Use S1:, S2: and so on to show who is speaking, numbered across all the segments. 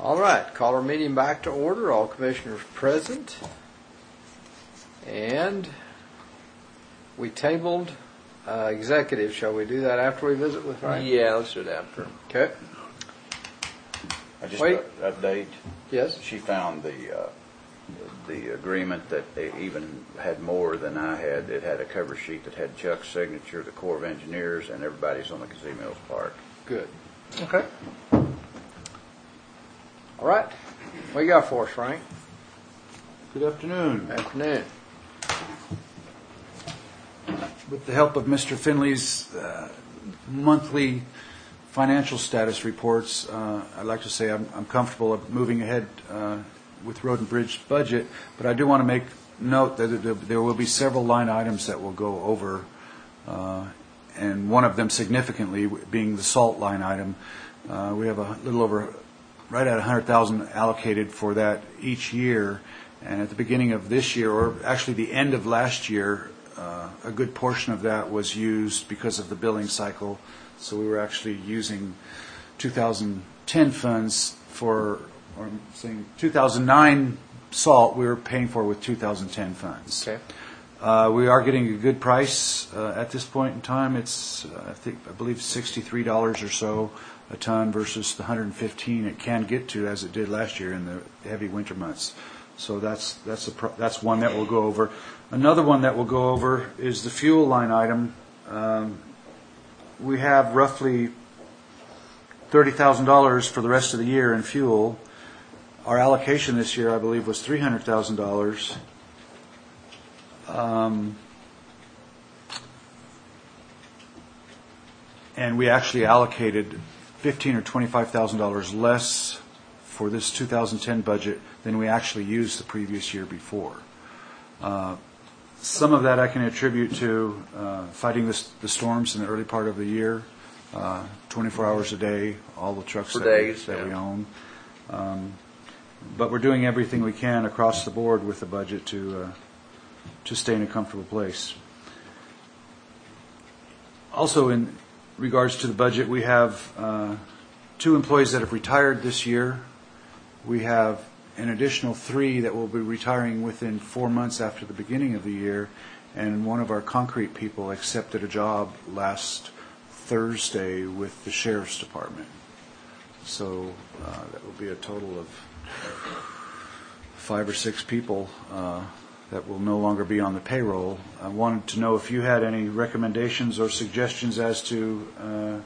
S1: All right, call our meeting back to order. All commissioners present. And we tabled executive. Shall we do that after we visit with Ryan?
S2: Yeah, let's do it after.
S1: Okay.
S3: I just
S1: Wait.
S3: update.
S1: Yes?
S3: She found the agreement that they even had more than I had. It had a cover sheet that had Chuck's signature, the Corps of Engineers, and everybody's on the Kazee Mills Park.
S1: Good.
S2: Okay.
S1: All right. What you got for us, Frank?
S4: Good afternoon.
S1: Afternoon.
S4: With the help of Mr. Finley's monthly financial status reports, I'd like to say I'm comfortable of moving ahead with Road and Bridge budget, but I do want to make note that there will be several line items that will go over, and one of them significantly being the salt line item. We have a little over, right at $100,000 allocated for that each year, and at the beginning of this year, or actually the end of last year, a good portion of that was used because of the billing cycle. So we were actually using 2010 funds for, or I'm saying 2009 salt we were paying for with 2010 funds.
S1: Okay.
S4: We are getting a good price at this point in time. It's I believe $63 or so a ton versus the $115 it can get to as it did last year in the heavy winter months. So that's one that we'll go over. Another one that we'll go over is the fuel line item. We have roughly $30,000 for the rest of the year in fuel. Our allocation this year, I believe, was $300,000. And we actually allocated $15,000 or $25,000 less for this 2010 budget than we actually used the previous year before. Some of that I can attribute to fighting the storms in the early part of the year, 24 hours a day, all the trucks that we own. But we're doing everything we can across the board with the budget to stay in a comfortable place. Also, in regards to the budget, we have 2 employees that have retired this year. We have an additional 3 that will be retiring within 4 months after the beginning of the year, and one of our concrete people accepted a job last Thursday with the Sheriff's Department. So that will be a total of 5 or 6 people that will no longer be on the payroll. I wanted to know if you had any recommendations or suggestions as to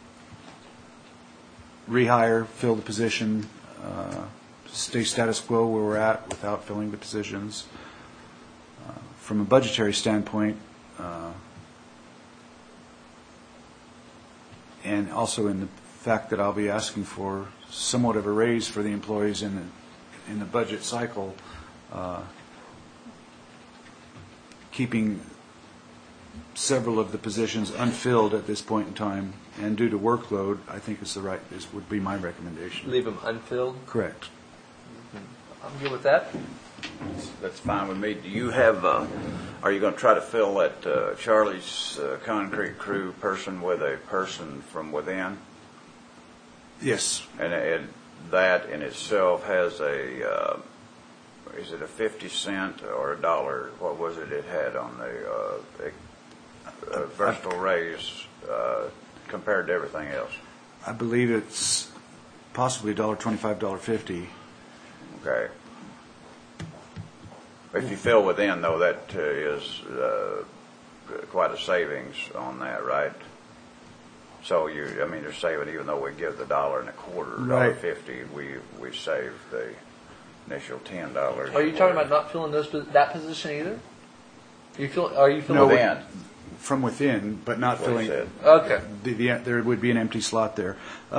S4: rehire, fill the position, stay status quo where we're at without filling the positions. From a budgetary standpoint, and also in the fact that I'll be asking for somewhat of a raise for the employees in the budget cycle, keeping several of the positions unfilled at this point in time, and due to workload, I think would be my recommendation.
S2: Leave them unfilled?
S4: Correct.
S2: I'm good with that.
S3: That's fine with me. Do you have, are you going to try to fill that Charlie's concrete crew person with a person from within?
S4: Yes.
S3: And that in itself has a, is it a 50 cent or $1? What was it had on the versatile raise compared to everything else?
S4: I believe it's possibly $1.25, $1.50.
S3: Okay. If you fill within, though, that is quite a savings on that, right? So they're saving, even though we give the $1.25,
S4: right.
S3: $1.50, we save the initial $10.
S2: Are you talking about not filling that position either? Are you filling
S4: No,
S3: within?
S4: From within, but not filling.
S2: Okay.
S4: There would be an empty slot there.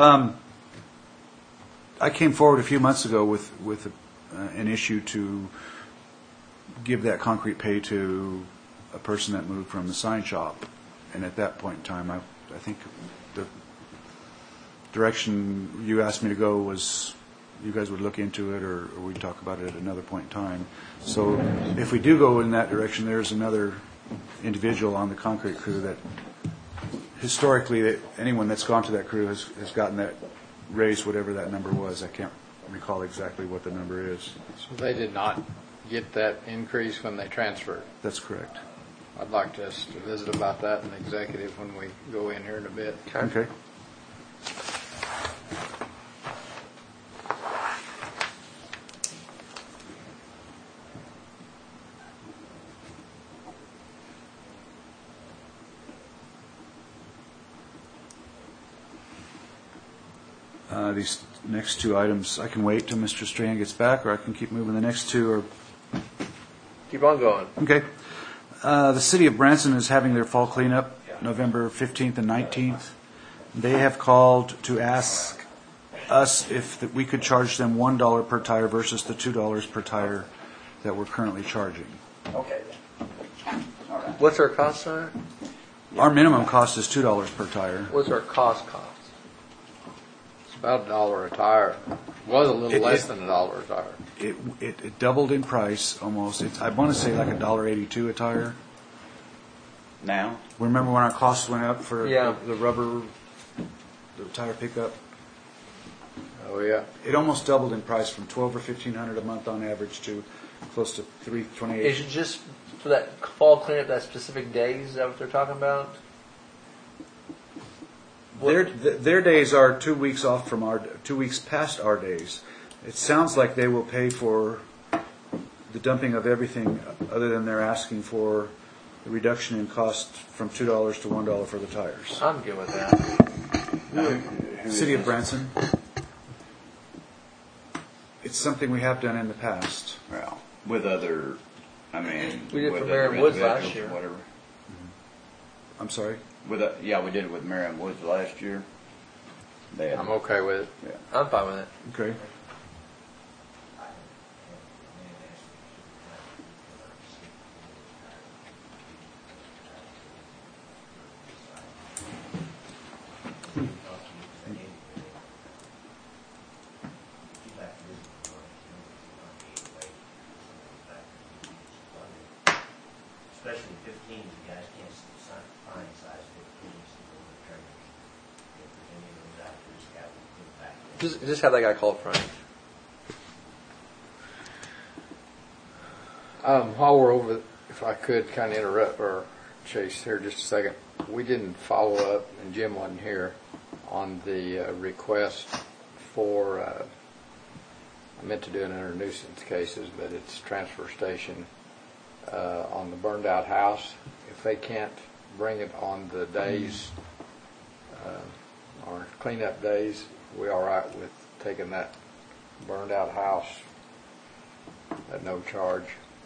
S4: I came forward a few months ago with an issue to give that concrete pay to a person that moved from the sign shop, and at that point in time, I think the direction you asked me to go was you guys would look into it, or we'd talk about it at another point in time. So if we do go in that direction, there's another individual on the concrete crew that historically anyone that's gone to that crew has gotten that raise, whatever that number was. I can't recall exactly what the number is.
S1: So they did not get that increase when they transferred.
S4: That's correct.
S1: I'd like us to visit about that in executive when we go in here in a bit.
S4: Okay. These next two items, I can wait till Mr. Strahan gets back, or I can keep moving. The next two are
S2: Keep on going.
S4: okay. The city of Branson is having their fall cleanup November 15th and 19th. They have called to ask us if we could charge them $1 per tire versus the $2 per tire that we're currently charging.
S3: Okay. All right.
S2: What's our cost on it?
S4: Our minimum cost is $2 per tire.
S2: What's our cost?
S1: It's about $1 a tire. It was a little less than $1 a tire.
S4: It doubled in price almost. I want to say like $1.82 a tire.
S3: Now?
S4: Remember when our costs went up for
S2: Yeah.
S4: the rubber, the tire pickup?
S1: Oh, yeah.
S4: It almost doubled in price from $1,200 or $1,500 a month on average to close to $328.
S2: Is it just for that fall cleanup, that specific days? Is that what they're talking about?
S4: Their days are 2 weeks off from 2 weeks past our days. It sounds like they will pay for the dumping of everything, other than they're asking for the reduction in cost from $2 to $1 for the tires.
S2: I'm good with that.
S4: City of Branson. It's something we have done in the past.
S3: Well, with other, I mean,
S2: We did
S3: with
S2: for
S3: other
S2: Merriam Woods last
S3: individuals
S2: year.
S3: or whatever.
S4: I'm sorry?
S3: Yeah, we did it with Merriam Woods last year. They had,
S1: I'm okay with it.
S3: yeah.
S2: I'm fine with it.
S4: Okay.
S5: Especially 15s, you guys can't find size 15s in the trainers. If there's any of those out there, just got to put back in.
S2: Just have that guy call Frank.
S1: While we're over, if I could kind of interrupt or Chase here just a second, we didn't follow up, and Jim wasn't here, on the request for, I meant to do it under nuisance cases, but it's transfer station on the burned out house. If they can't bring it on the days, or cleanup days, we all right with taking that burned out house at no charge?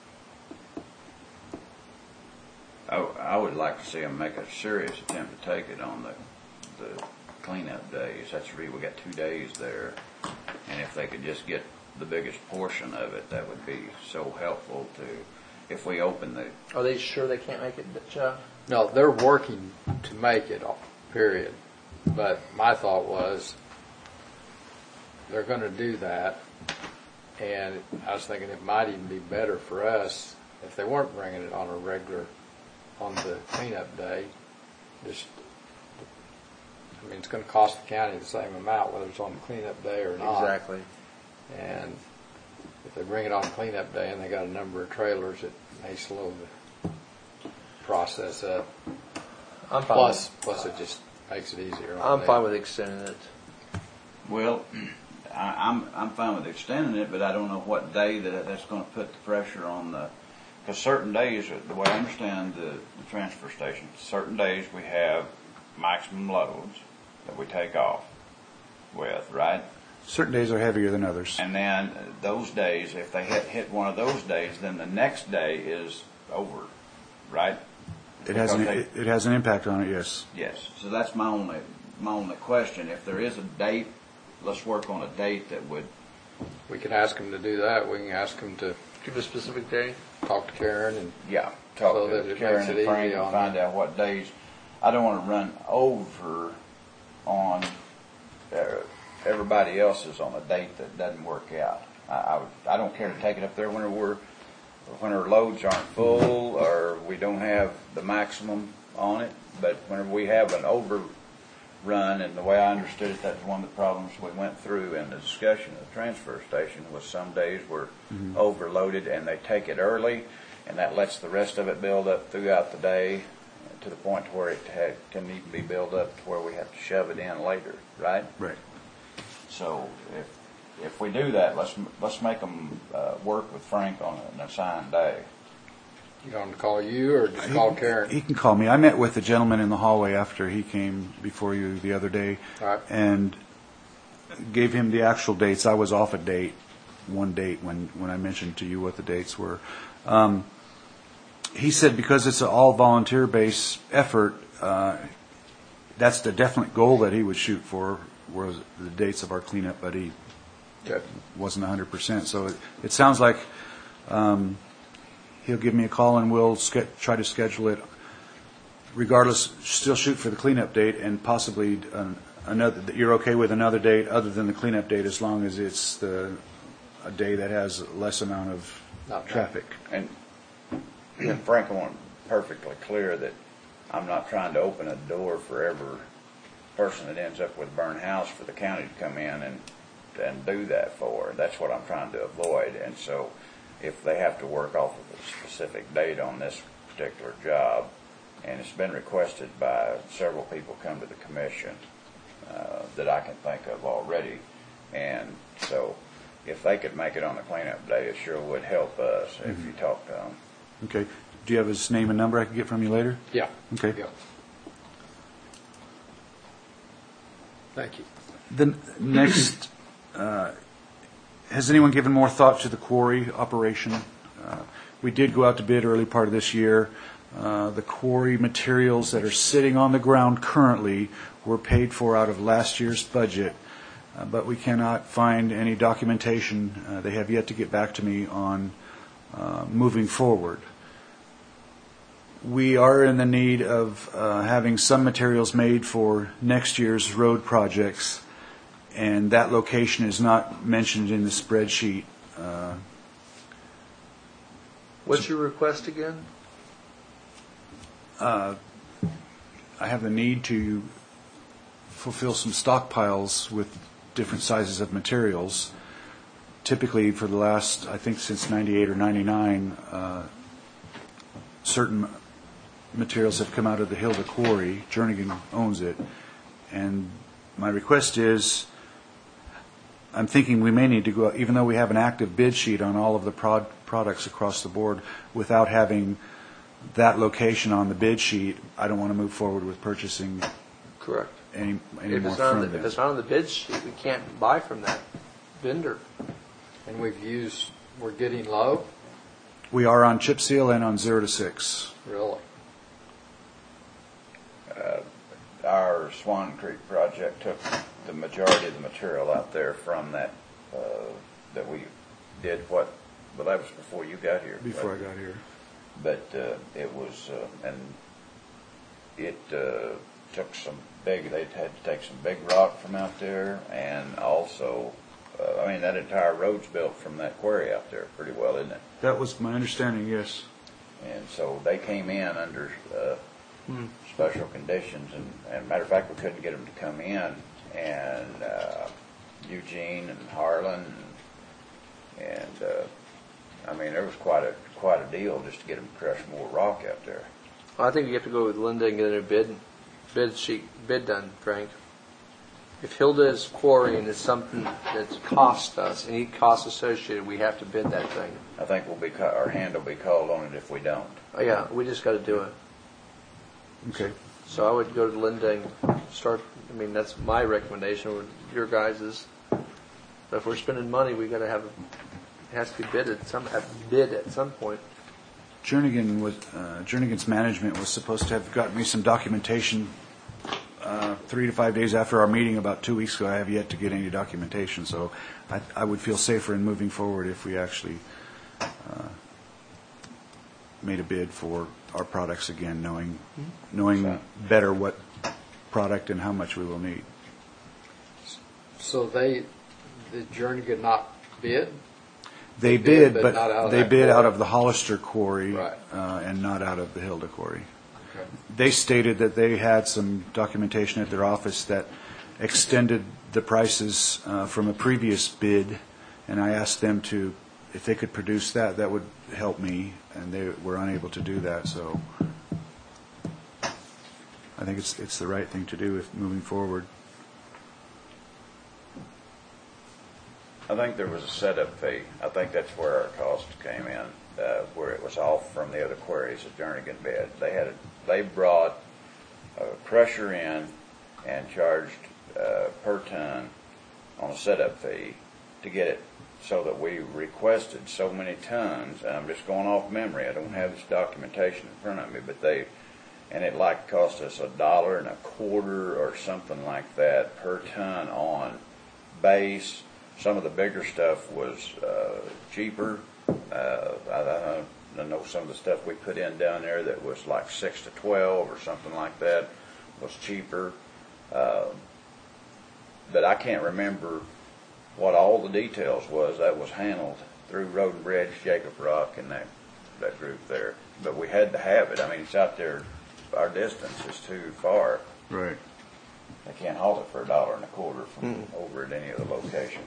S3: I would like to see them make a serious attempt to take it on the cleanup days. That's really, we got 2 days there. And if they could just get the biggest portion of it, that would be so helpful to, if we open the,
S2: Are they sure they can't make it, Jeff?
S1: No, they're working to make it, period. But my thought was, they're going to do that, and I was thinking it might even be better for us if they weren't bringing it on a regular, on the cleanup day. Just, I mean, it's going to cost the county the same amount whether it's on the cleanup day or not.
S2: Exactly.
S1: And if they bring it on cleanup day and they got a number of trailers, it may slow the process up.
S2: I'm fine.
S1: Plus it just makes it easier.
S2: I'm fine with extending it.
S3: well, I'm fine with extending it, but I don't know what day that's going to put the pressure on the, because certain days, the way I understand the transfer station, certain days we have maximum loads that we take off with, right?
S4: Certain days are heavier than others.
S3: And then those days, if they hit one of those days, then the next day is over, right?
S4: It has an impact on it, yes.
S3: Yes. So that's my only question. If there is a date, let's work on a date that would.
S1: We can ask them to do that. We can ask them to
S2: Give a specific day.
S1: talk to Karen and
S3: Yeah, talk
S1: So that
S3: to
S1: it
S3: Karen
S1: makes
S3: and
S1: it
S3: Frank
S1: easy
S3: and
S1: on
S3: find
S1: them.
S3: out what days. I don't want to run over on everybody else's on a date that doesn't work out. I don't care to take it up there when our loads aren't full or we don't have the maximum on it. But whenever we have an run, and the way I understood it, that was one of the problems we went through in the discussion of the transfer station, was some days were overloaded and they take it early, and that lets the rest of it build up throughout the day to the point where it can even be built up to where we have to shove it in later, right?
S4: Right.
S3: So if we do that, let's make them work with Frank on an assigned day.
S1: You want to call you or just call Karen?
S4: He can call me. I met with the gentleman in the hallway after he came before you the other day,
S1: Right.
S4: and gave him the actual dates. I was off a date, one date when I mentioned to you what the dates were. He said because it's an all volunteer-based effort, that's the definite goal that he would shoot for, was the dates of our cleanup, but he
S1: Good.
S4: wasn't 100%. So it sounds like he'll give me a call and we'll try to schedule it. Regardless, still shoot for the cleanup date, and possibly another. You're okay with another date other than the cleanup date, as long as it's a day that has less amount of
S1: Not bad.
S4: traffic.
S3: And Frank, I want perfectly clear that I'm not trying to open a door for every person that ends up with a burned house for the county to come in and do that for. That's what I'm trying to avoid. And so if they have to work off of a specific date on this particular job, and it's been requested by several people come to the commission that I can think of already, and so if they could make it on the cleanup day, it sure would help us if you talk to them.
S4: Okay. Do you have his name and number I can get from you later?
S1: Yeah.
S4: Okay.
S1: Yeah. Thank you.
S4: The next, has anyone given more thought to the quarry operation? We did go out to bid early part of this year. The quarry materials that are sitting on the ground currently were paid for out of last year's budget, but we cannot find any documentation. They have yet to get back to me on moving forward. We are in the need of having some materials made for next year's road projects, and that location is not mentioned in the spreadsheet.
S2: What's your request again?
S4: I have the need to fulfill some stockpiles with different sizes of materials. Typically, for the last, I think since 98 or 99, certain materials have come out of the Hilda Quarry. Jernigan owns it. And my request is, I'm thinking we may need to go, even though we have an active bid sheet on all of the products across the board, without having that location on the bid sheet, I don't want to move forward with purchasing
S2: Correct.
S4: any
S2: If
S4: more
S2: it's not on
S4: from
S2: the, if
S4: them.
S2: it's not on the bid sheet, we can't buy from that vendor.
S1: And we're getting low?
S4: We are on chip seal and on 0 to 6.
S1: Really?
S3: Our Swan Creek project took the majority of the material out there from that we did well, that was before you got here.
S4: Before I got here.
S3: But it was, and it took some they had to take some big rock from out there, and also, that entire road's built from that quarry out there pretty well, isn't it?
S4: That was my understanding, yes.
S3: And so they came in under special conditions, and matter of fact, we couldn't get them to come in, and Eugene and Harlan, and there was quite a deal just to get them to crush more rock out there.
S2: Well, I think you have to go with Linda and get a bid done, Frank. If Hilda is quarrying is something that's cost us, any cost associated, we have to bid that thing.
S3: I think our hand will be called on it if we don't.
S2: Oh, yeah, we just got to do it.
S4: Okay.
S2: So I would go to Linda and start. That's my recommendation. Or your guys's. But if we're spending money, we got to have. It has to be bid at some point.
S4: Jernigan's management was supposed to have gotten me some documentation 3 to 5 days after our meeting about 2 weeks ago. I have yet to get any documentation, so I would feel safer in moving forward if we actually made a bid for our products again, knowing better what product and how much we will need.
S1: So the Jernigan not bid?
S4: They bid,
S1: but
S4: but
S1: not out of
S4: they
S1: that
S4: bid
S1: quarry.
S4: out of the Hollister quarry,
S1: Right.
S4: and not out of the Hilda quarry. They stated that they had some documentation at their office that extended the prices from a previous bid, and I asked them if they could produce that, that would help me, and they were unable to do that, so I think it's the right thing to do if moving forward.
S3: I think there was a setup fee. I think that's where our cost came in, where it was off from the other quarries that Jernigan bid. They brought a crusher in and charged per ton on a setup fee to get it so that we requested so many tons, and I'm just going off memory. I don't have this documentation in front of me, but and it like cost us $1.25 or something like that per ton on base. Some of the bigger stuff was cheaper. I know some of the stuff we put in down there that was like 6 to 12 or something like that was cheaper. But I can't remember what all the details was. That was handled through Road and Bridge, Jacob Rock, and that group there. But we had to have it. I mean, it's out there. Our distance is too far.
S4: Right.
S3: They can't haul it for $1.25 from over at any other location.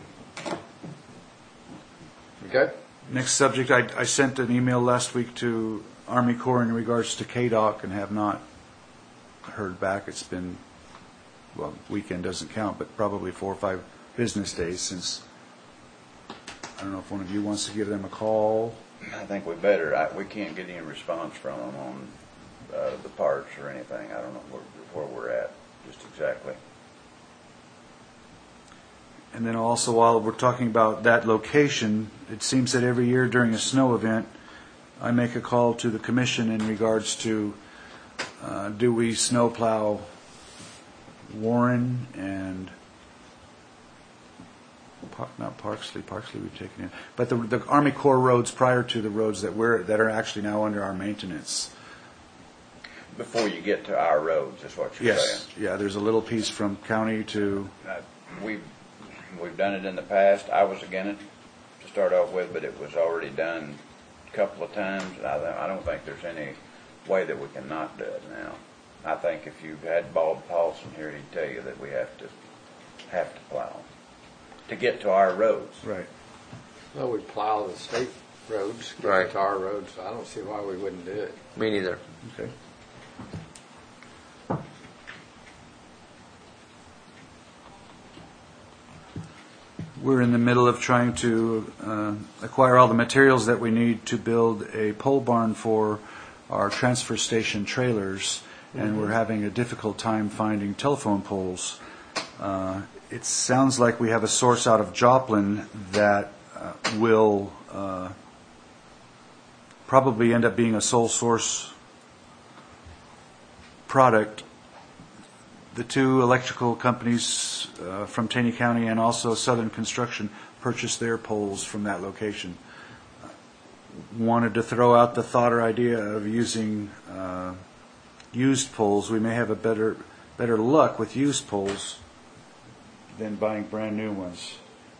S1: Okay.
S4: Next subject, I sent an email last week to Army Corps in regards to KDOC and have not heard back. It's been, well, weekend doesn't count, but probably 4 or 5 business days since. I don't know if one of you wants to give them a call.
S3: I think we better. We can't get any response from them on the parts or anything. I don't know where we're at, just exactly.
S4: And then also, while we're talking about that location, it seems that every year during a snow event, I make a call to the commission in regards to do we snowplow Warren and not Parksley we've taken in, but the Army Corps roads prior to the roads that are actually now under our maintenance.
S3: Before you get to our roads, is what you're saying.
S4: Yes, yeah. There's a little piece from county to.
S3: We've done it in the past. I was against it to start off with, but it was already done a couple of times. I don't think there's any way that we can not do it now. I think if you had Bob Paulson here, he'd tell you that we have to plow to get to our roads.
S4: Right.
S1: Well, we plow the state roads, get
S2: Right.
S1: to our roads. I don't see why we wouldn't do it.
S2: Me neither.
S4: Okay. We're in the middle of trying to acquire all the materials that we need to build a pole barn for our transfer station trailers, and we're having a difficult time finding telephone poles. It sounds like we have a source out of Joplin that will probably end up being a sole source product. The 2 electrical companies from Taney County and also Southern Construction purchased their poles from that location. Wanted to throw out the thought or idea of using used poles. We may have a better luck with used poles than buying brand new ones.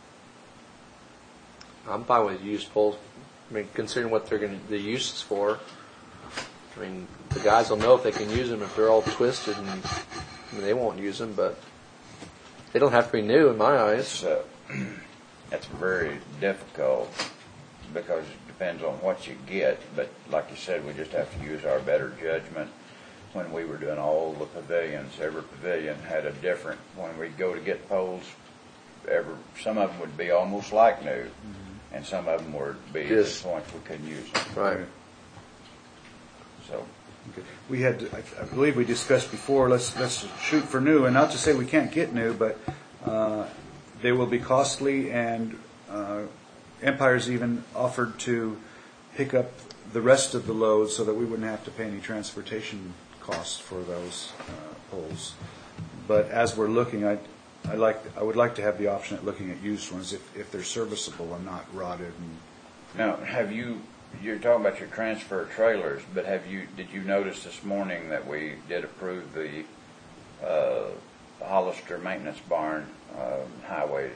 S2: I'm fine with used poles. I mean, considering what the use is for. I mean, the guys will know if they can use them if they're all twisted, and I mean, they won't use them, but they don't have to be new in my eyes.
S3: That's very difficult because it depends on what you get. But like you said, we just have to use our better judgment. When we were doing all the pavilions, every pavilion had a different. When we go to get poles, some of them would be almost like new, and some of them would be at the point we couldn't use them.
S2: Right.
S3: So.
S4: We had, I believe we discussed before, let's shoot for new, and not to say we can't get new, but they will be costly, and Empire's even offered to pick up the rest of the load so that we wouldn't have to pay any transportation costs for those poles. But as we're looking, I would like to have the option at looking at used ones if they're serviceable and not rotted.
S3: Now, you're talking about your transfer trailers, but did you notice this morning that we did approve the Hollister maintenance barn Highway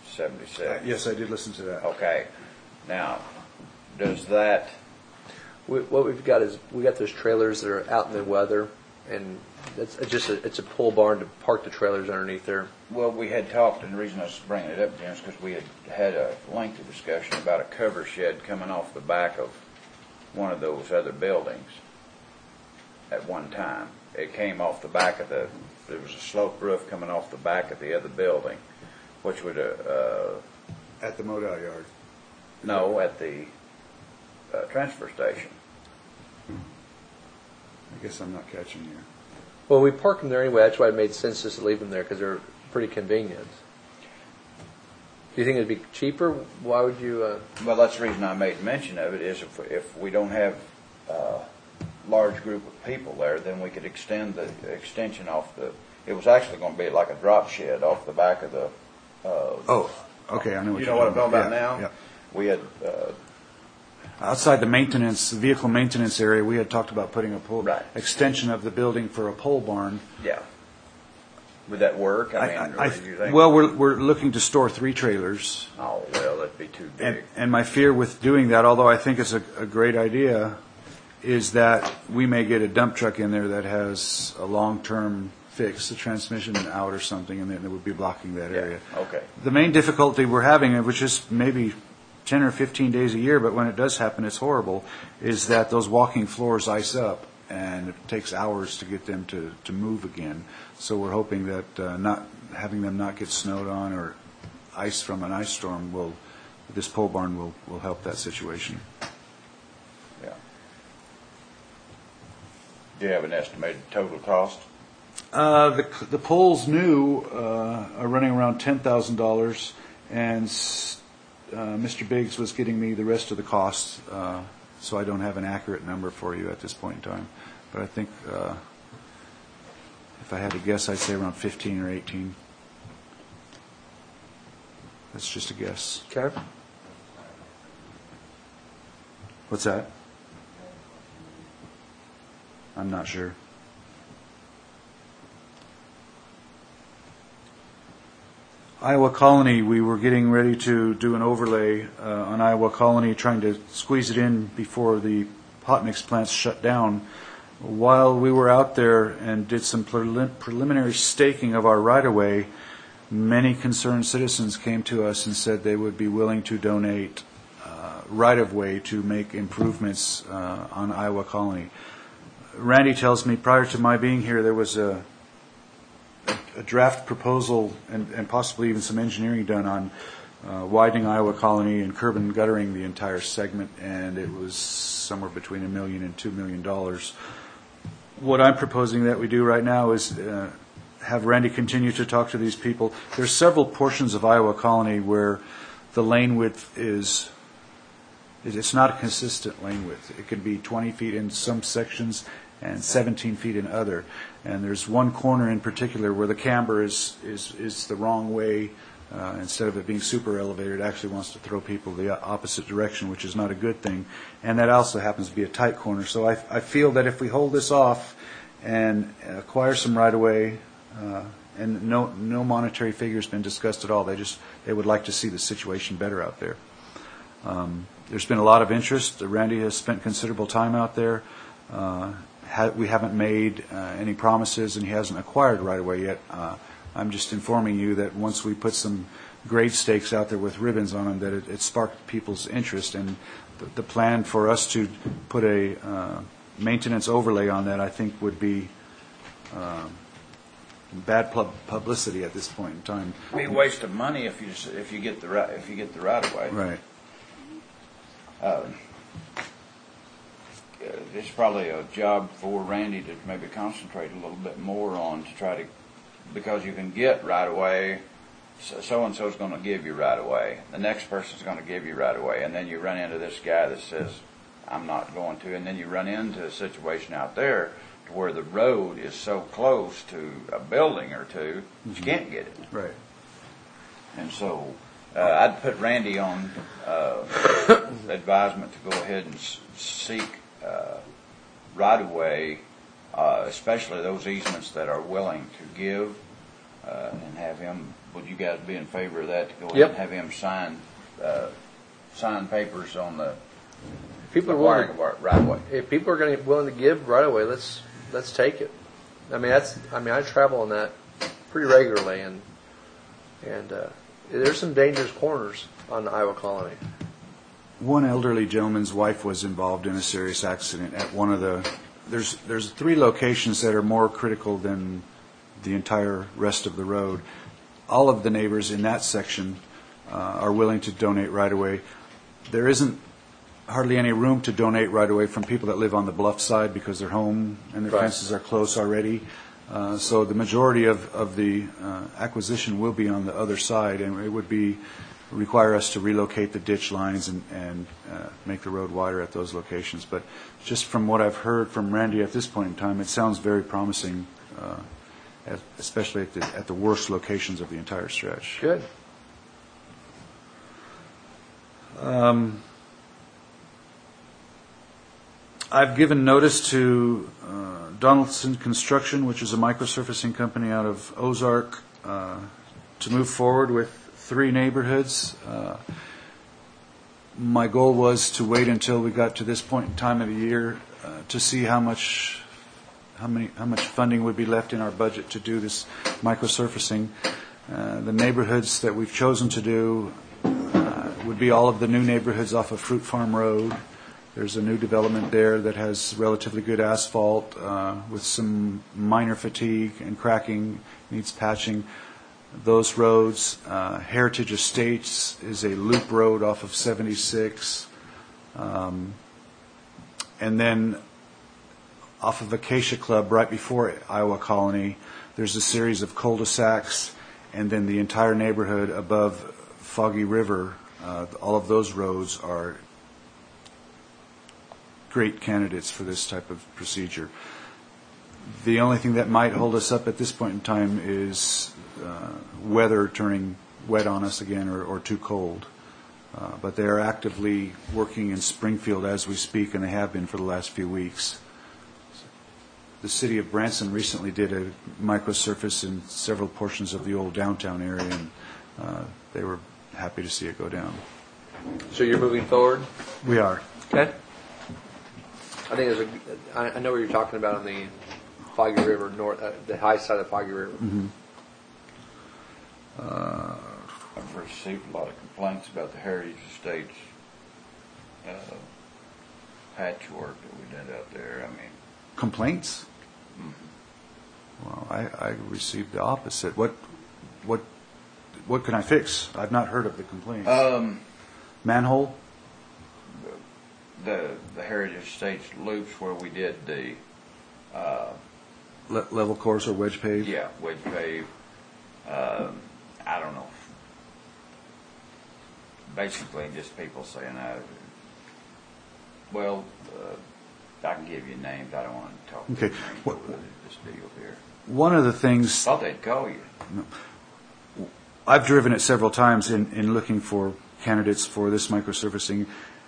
S3: B76?
S4: Yes, I did listen to that.
S3: Okay. Now, does that
S2: what we've got is we got those trailers that are out in the weather, and it's a pole barn to park the trailers underneath there.
S3: Well, we had talked, and the reason I was bringing it up, Jim, is because we had a lengthy discussion about a cover shed coming off the back of one of those other buildings at one time. It came off the back of there was a sloped roof coming off the back of the other building, which would,
S4: At the MoDOT yard.
S3: no, at the transfer station.
S4: I guess I'm not catching you.
S2: Well, we park them there anyway. That's why it made sense just to leave them there because they're pretty convenient. Do you think it'd be cheaper? Why would you?
S3: Well, that's the reason I made mention of it, is if we don't have a large group of people there, then we could extend the extension off the, it was actually going to be like a drop shed off the back of the,
S4: Oh, okay, I know what
S3: you
S4: you're
S3: know what I'm talking about
S4: Yeah,
S3: now?
S4: yeah.
S3: We had,
S4: Outside the vehicle maintenance area, we had talked about putting a pole,
S3: Right.
S4: extension of the building for a pole barn.
S3: yeah. Would that work? I mean, what do you think?
S4: Well, we're looking to store 3 trailers.
S3: Oh, well, that'd be too big.
S4: And my fear with doing that, although I think it's a great idea, is that we may get a dump truck in there that has a long-term fix, the transmission out or something, and then it would be blocking that area.
S3: Okay.
S4: The main difficulty we're having, which is maybe 10 or 15 days a year, but when it does happen, it's horrible, is that those walking floors ice up, and it takes hours to get them to move again. So we're hoping that not having them not get snowed on or ice from an ice storm this pole barn will help that situation.
S3: Yeah. Do you have an estimated total cost?
S4: The poles new are running around $10,000, and Mr. Biggs was getting me the rest of the costs, so I don't have an accurate number for you at this point in time. But I think if I had to guess, I'd say around 15 or 18. That's just a guess.
S2: Okay.
S4: What's that? I'm not sure. Iowa Colony, we were getting ready to do an overlay on Iowa Colony, trying to squeeze it in before the hot mix plants shut down. While we were out there and did some preliminary staking of our right-of-way, many concerned citizens came to us and said they would be willing to donate right-of-way to make improvements on Iowa Colony. Randy tells me prior to my being here, there was a draft proposal and possibly even some engineering done on widening Iowa Colony and curb and guttering the entire segment, and it was somewhere between $1 million and $2 million. What I'm proposing that we do right now is have Randy continue to talk to these people. There's several portions of Iowa Colony where the lane width it's not a consistent lane width. It can be 20 feet in some sections and 17 feet in other. And there's one corner in particular where the camber is the wrong way. Instead of it being super elevated, it actually wants to throw people the opposite direction, which is not a good thing. And that also happens to be a tight corner. So I feel that if we hold this off and acquire some right-of-way, and no monetary figure has been discussed at all. They would like to see the situation better out there. There's been a lot of interest. Randy has spent considerable time out there. We haven't made any promises, and he hasn't acquired right-of-way yet. I'm just informing you that once we put some grade stakes out there with ribbons on them, that it sparked people's interest. And the plan for us to put a maintenance overlay on that, I think, would be bad publicity at this point in time.
S3: It'd be a waste of money if you get the right of way.
S4: Right.
S3: It's probably a job for Randy to maybe concentrate a little bit more on to try to, because you can get right away. So and so is going to give you right away. The next person's going to give you right away, and then you run into this guy that says, "I'm not going to," and then you run into a situation out there to where the road is so close to a building or two that you can't get it.
S4: Right.
S3: And so I'd put Randy on advisement to go ahead and seek right-of-way, especially those easements that are willing to give, and have him, would you guys be in favor of that, to go ahead
S2: Yep.
S3: and have him sign papers on the
S2: People are willing to, right away. If people are willing to give right away, let's take it. I mean, I travel on that pretty regularly, and there's some dangerous corners on the Iowa Colony.
S4: One elderly gentleman's wife was involved in a serious accident at one of the. There's 3 locations that are more critical than the entire rest of the road. All of the neighbors in that section are willing to donate right away. There isn't hardly any room to donate right away from people that live on the bluff side because their home and their fences are close already. So the majority of the acquisition will be on the other side, and it would require us to relocate the ditch lines and make the road wider at those locations. But just from what I've heard from Randy at this point in time, it sounds very promising, especially at the worst locations of the entire stretch.
S2: Good.
S4: I've given notice to Donaldson Construction, which is a microsurfacing company out of Ozark, to move forward with 3 neighborhoods. My goal was to wait until we got to this point in time of the year to see how much funding would be left in our budget to do this microsurfacing. The neighborhoods that we've chosen to do would be all of the new neighborhoods off of Fruit Farm Road. There's a new development there that has relatively good asphalt with some minor fatigue and cracking, needs patching. Those roads, Heritage Estates is a loop road off of 76. And then off of Acacia Club, right before Iowa Colony, there's a series of cul-de-sacs, and then the entire neighborhood above Foggy River, all of those roads are great candidates for this type of procedure. The only thing that might hold us up at this point in time is weather turning wet on us again or too cold. But they are actively working in Springfield as we speak, and they have been for the last few weeks. The city of Branson recently did a microsurface in several portions of the old downtown area, and they were happy to see it go down.
S2: So you're moving forward?
S4: We are.
S2: Okay. I think I know what you're talking about on the Foggy River, the high side of Foggy River.
S4: Mm-hmm.
S3: I've received a lot of complaints about the Heritage Estates patchwork that we did out there. I mean,
S4: Complaints?
S3: Mm-hmm.
S4: Well, I received the opposite. What can I fix? I've not heard of the complaints. Manhole?
S3: The Heritage Estates loops where we did the
S4: Level course or wedge pave?
S3: yeah, wedge pave. I don't know. Basically, just people saying, I can give you names. I don't want to talk
S4: Okay.
S3: about this deal here.
S4: One of the things
S3: Thought they'd call you.
S4: I've driven it several times in looking for candidates for this microsurfacing.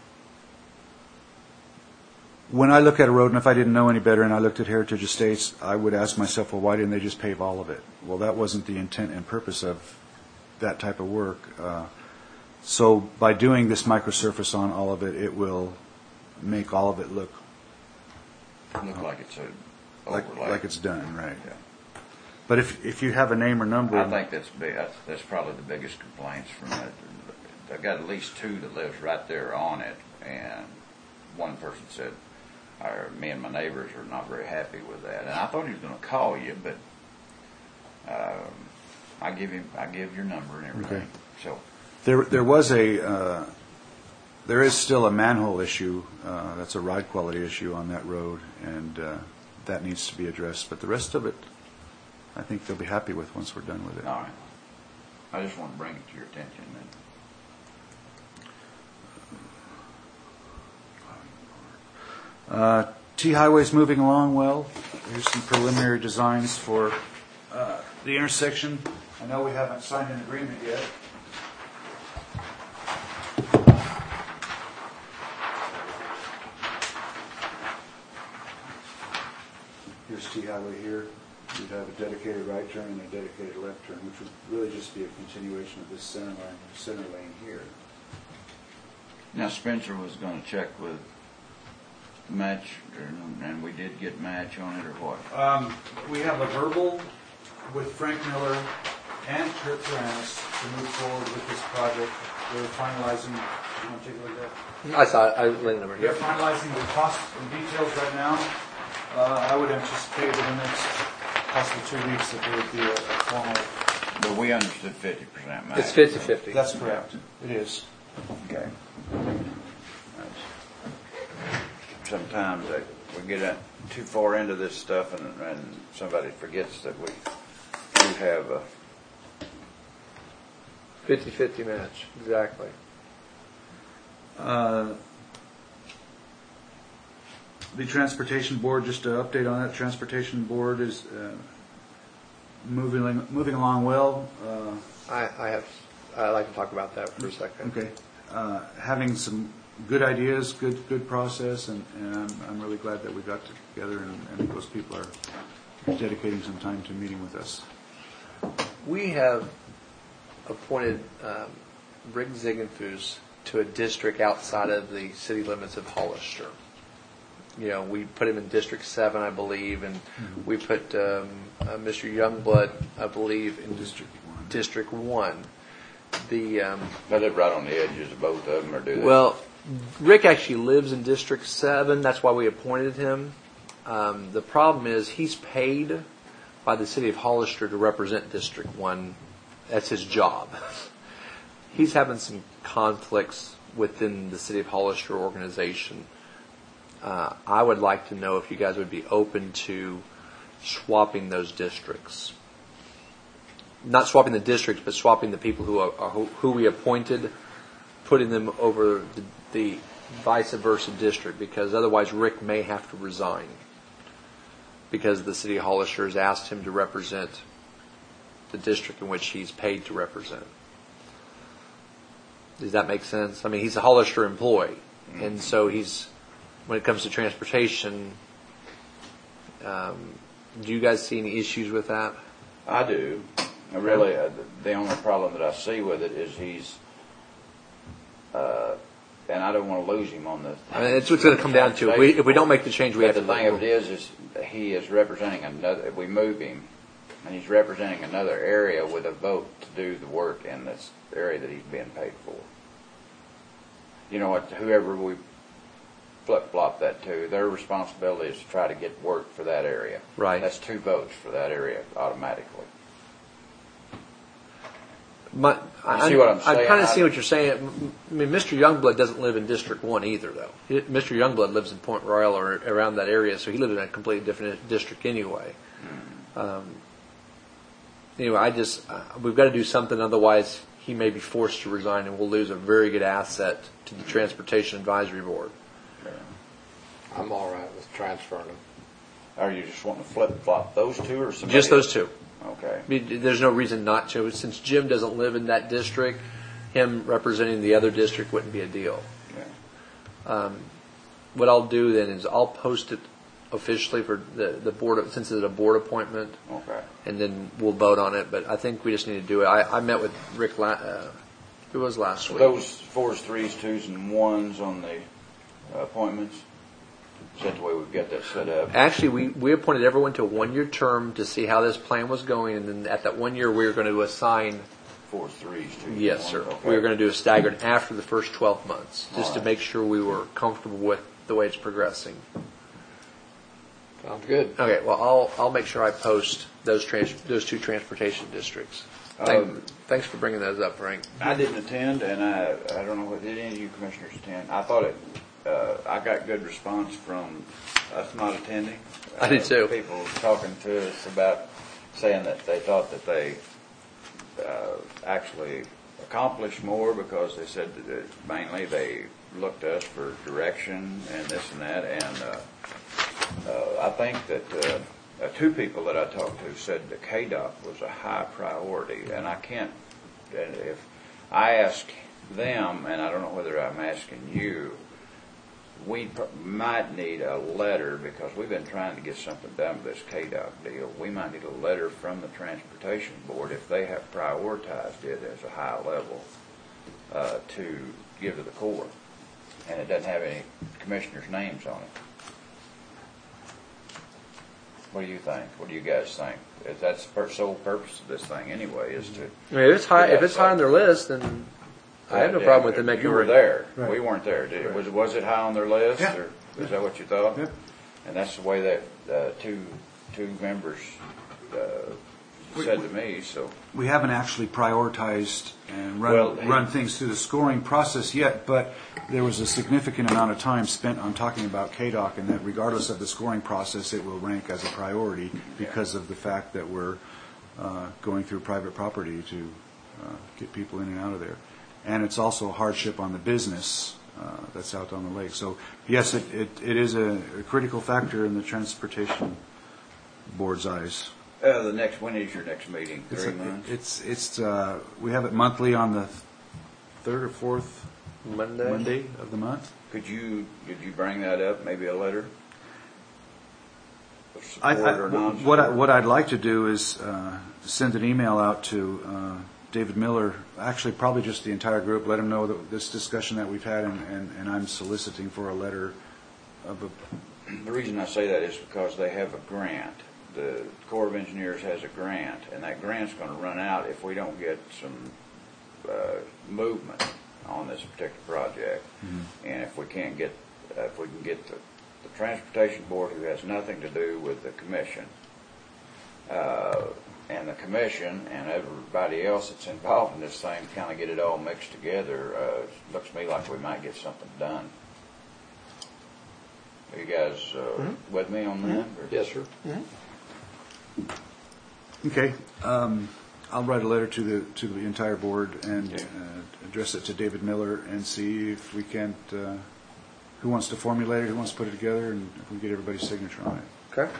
S4: When I look at a road, and if I didn't know any better and I looked at Heritage Estates, I would ask myself, well, why didn't they just pave all of it? Well, that wasn't the intent and purpose of that type of work. So by doing this microsurface on all of it, it will make all of it look
S3: Like it's a overlay.
S4: like it's done, right?
S3: Yeah.
S4: But if you have a name or number,
S3: I think that's big. That's probably the biggest complaints from that. I've got at least 2 that lives right there on it, and one person said, me and my neighbors are not very happy with that. And I thought he was going to call you, but I give your number and everything.
S4: Okay.
S3: So
S4: there is still a manhole issue. That's a ride quality issue on that road, and that needs to be addressed. But the rest of it, I think they'll be happy with once we're done with it.
S3: all right. I just want to bring it to your attention.
S4: T-Highway's moving along well. Here's some preliminary designs for the intersection. I know we haven't signed an agreement yet. Here's T-Highway here. You'd have a dedicated right turn and a dedicated left turn, which would really just be a continuation of this center lane here.
S3: Now, Spencer was going to check with match, and we did get match on it, or what?
S4: We have a verbal with Frank Miller and Kurt Paranis to move forward with this project. They're finalizing, you want to take a look at that?
S2: I saw it. I laid it over
S4: They're
S2: here.
S4: finalizing the costs and details right now. I would anticipate in the next possibly 2 weeks that there would be a formal.
S3: But we understood 50% match.
S2: It's 50-50.
S4: That's correct. It is.
S3: Okay. Sometimes we get too far into this stuff and somebody forgets that we have a
S2: 50-50 match, exactly.
S4: The Transportation Board, just an update on that, Transportation Board is moving along well.
S2: I'd like to talk about that for a second.
S4: Okay. Having some good ideas, good process, and I'm really glad that we got together and those people are dedicating some time to meeting with us.
S2: We have appointed Rick Ziegenfuss to a district outside of the city limits of Hollister. You know, we put him in District 7, I believe, and we put Mr. Youngblood, I believe, in District 1.
S3: They live right on the edges of both of them, or do they?
S2: Well, Rick actually lives in District 7. That's why we appointed him. The problem is he's paid by the city of Hollister to represent District 1. That's his job. He's having some conflicts within the city of Hollister organization. I would like to know if you guys would be open to swapping those districts. Not swapping the districts, but swapping the people who we appointed, putting them over the vice versa district, because otherwise Rick may have to resign because the city of Hollister has asked him to represent the district in which he's paid to represent. Does that make sense? I mean, he's a Hollister employee, and so when it comes to transportation, do you guys see any issues with that?
S3: I do. Really, the only problem that I see with it is he's, and I don't want to lose him on this.
S2: I mean, it's what's going to come down to. If we don't make the change, we have to.
S3: The thing of it is he is representing another. If we move him, and he's representing another area with a vote to do the work in this area that he's being paid for. You know what? Whoever we flip-flop that to, their responsibility is to try to get work for that area.
S2: Right.
S3: That's 2 votes for that area automatically.
S2: I
S3: see what I'm saying?
S2: I kind of see what you're saying. I mean, Mr. Youngblood doesn't live in District 1 either, though. Mr. Youngblood lives in Point Royal or around that area, so he lives in a completely different district anyway. Anyway, we've got to do something, otherwise he may be forced to resign and we'll lose a very good asset to the Transportation Advisory Board.
S1: I'm all right with transferring them.
S3: Are you just wanting to flip-flop those 2 or somebody
S2: Just those
S3: else?
S2: 2.
S3: Okay.
S2: I mean, there's no reason not to. Since Jim doesn't live in that district, him representing the other district wouldn't be a deal.
S3: Yeah.
S2: What I'll do then is I'll post it officially for the board, since it's a board appointment.
S3: Okay.
S2: And then we'll vote on it. But I think we just need to do it. I met with Rick. It was last week.
S3: Those 4s, 3s, 2s, and 1s on the appointments. Is that the way we've got that set up?
S2: Actually, we appointed everyone to a 1-year term to see how this plan was going, and then at that 1 year we were going to assign.
S3: 4s, 3s, 2s.
S2: Yes, sir.
S3: Okay.
S2: We were going to do a staggered after the first 12 months, just
S3: All
S2: to
S3: right.
S2: make sure we were comfortable with the way it's progressing.
S1: Sounds good.
S2: Okay, well, I'll make sure I post those 2 transportation districts. Thanks for bringing those up, Frank.
S3: I didn't attend, and I don't know, did any of you commissioners attend? I thought I got good response from us not attending.
S2: I did too.
S3: People talking to us about saying that they thought that they actually accomplished more, because they said that mainly they looked to us for direction and this and that. And I think that 2 people that I talked to said that KDOT was a high priority, and I can't. And if I ask them, and I don't know whether I'm asking you, we might need a letter, because we've been trying to get something done with this KDOT deal. We might need a letter from the Transportation Board, if they have prioritized it as a high level, to give to the Corps. and it doesn't have any commissioners' names on it. What do you think? What do you guys think? If that's the sole purpose of this thing anyway, is to.
S2: I mean, if it's high on their list, then I have no problem with them making.
S3: You were there.
S4: Right.
S3: We weren't there.
S4: Right.
S3: Was it high on their list?
S4: Yeah.
S3: Or is that what you thought?
S4: Yeah.
S3: And that's the way that two members said to me. So
S4: We haven't actually prioritized and
S3: Well,
S4: run things through the scoring process yet, but there was a significant amount of time spent on talking about KDOC, and that regardless of the scoring process, it will rank as a priority because of the fact that we're going through private property to get people in and out of there. And it's also a hardship on the business that's out on the lake. So yes, it is a critical factor in the Transportation Board's eyes.
S3: when is your next meeting?
S4: It's
S3: 3 months?
S4: we have it monthly on the third or fourth
S2: Monday.
S4: Monday of the month.
S3: Did you bring that up? Maybe a letter? Of
S4: I,
S3: support or non?
S4: what I'd like to do is send an email out to David Miller, actually probably just the entire group, let him know that this discussion that we've had, and I'm soliciting for a letter of a.
S3: The reason I say that is because they have a grant. The Corps of Engineers has a grant, and that grant's going to run out if we don't get some movement on this particular project. Mm-hmm. And if we can get the Transportation Board, who has nothing to do with the commission, and the commission and everybody else that's involved in this thing, kind of get it all mixed together, looks to me like we might get something done. Are you guys with me on that? Or?
S1: Yes, sir.
S4: Okay, I'll write a letter to the entire board and address it to David Miller and see if we can't. Who wants to formulate it? Who wants to put it together? And if we get everybody's signature on it.
S2: Okay.